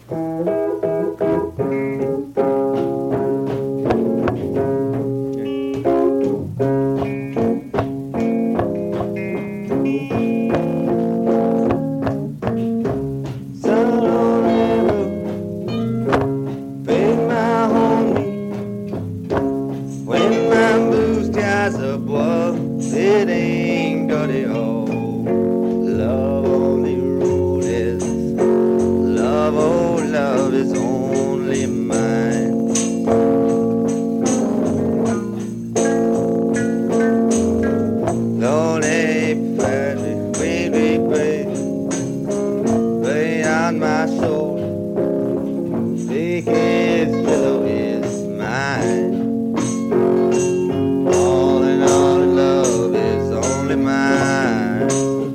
It ain't got it all. Love only rule is love, oh love is only mine. Lonely family, way beyond my soul. Big his pillow is mine. Mine.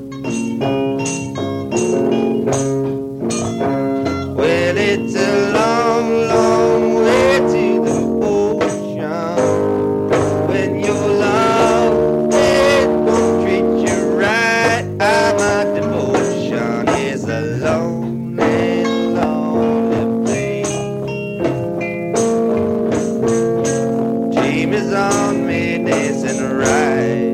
Well, it's a long, long way to the ocean. When your love it won't treat you right, my devotion is a lonely, lonely place. Dream is on me, dancing right.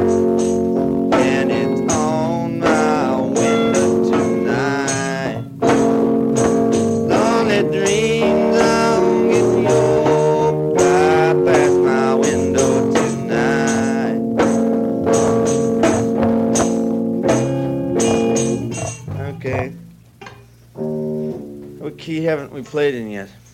Dreams I'm getting your fly past my window tonight. Okay. What key haven't we played in yet?